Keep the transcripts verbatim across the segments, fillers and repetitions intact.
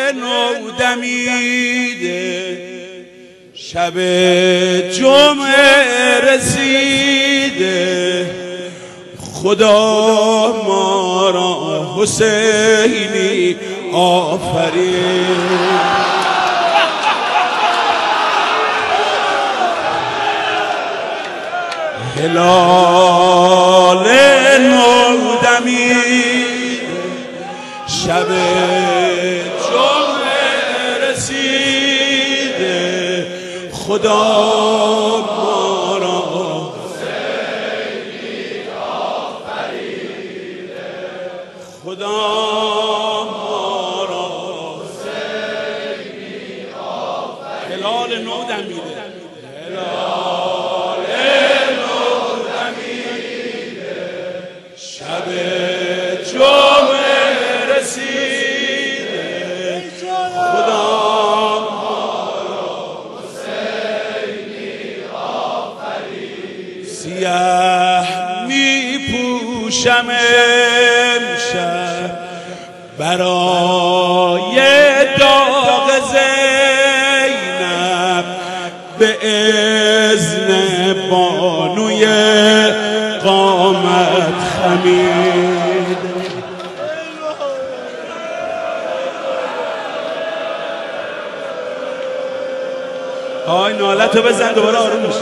نو دمیده، شب جمعه رسیده، خدا ما را حسینی آفرید. هلال نو دمید، شب جمعه رسیده، خدا ما را حسینی آفریده، خدا ما را حسینی آفریده. هلال نو دمیده، هلال نو دمیده، شب جمعه رسیده، خدا سیاه می پوشم امشب برای داغ زینب، به اذن بانوی قامت خمید. آی نالتو بزن دوباره آروم بشه.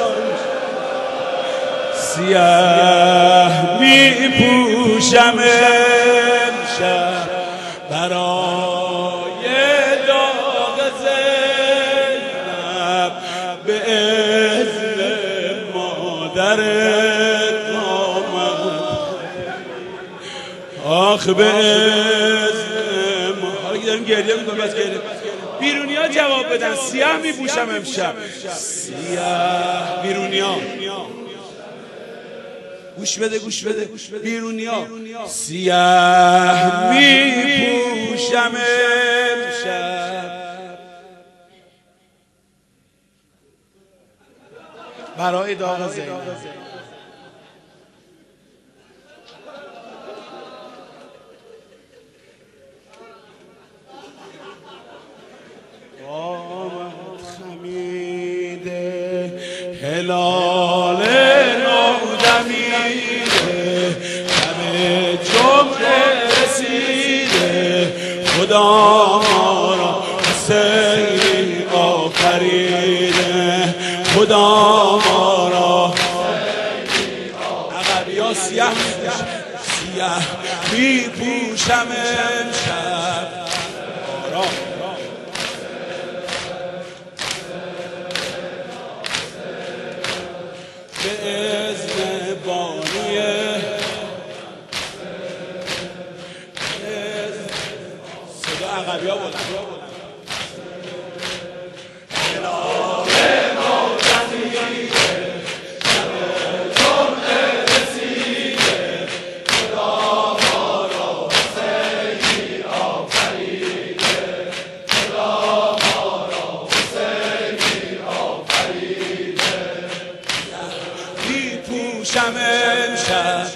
سیاه می پوشم امشب برای داغ زینب، به اذن مادر قامت، آخ به اذن ما. حالا که داریم گریه میکنم بس گریه بیرونی ها جواب بدن. سیاه می پوشم امشب، سیاه بیرونی ها گوش بده گوش بده بیرونی ها. سیاه می پوشم امشب برای داغ زینب، قامت خمیده، هلال نو دمیده، شب جمعه رسیده، خدا ما را حسینی آفریده، خدا ما را حسینی آفریده. عقبی ها سیاه سیاه می پوشم امشب به اذن بانوی صدا عقبی ها بودن. پوشم امشب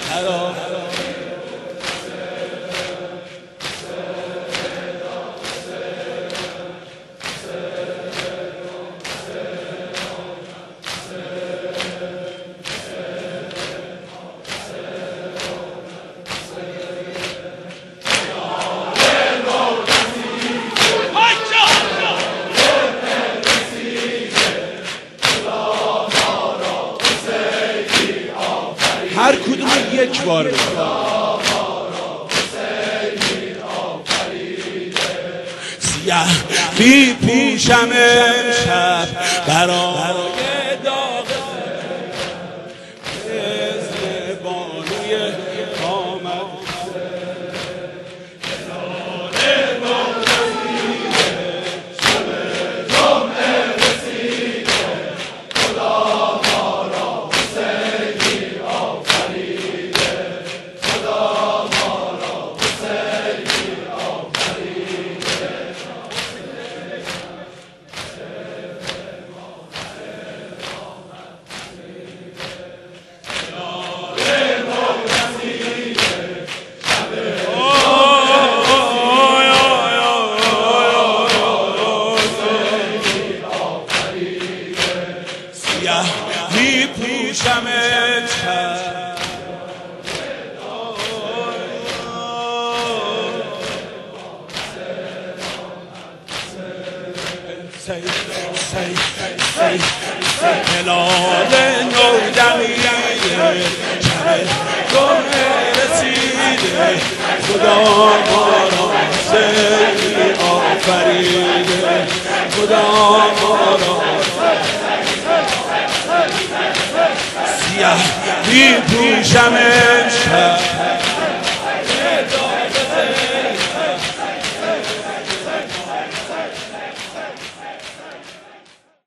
هر کدوم یک بار سیاه می پوشم امشب برای داغ اذن بانوی قامت، هلال نو دمیده شب جمعه رسیده خدا ما را سری آفریده خدا ما را سیاه می پوشم امشب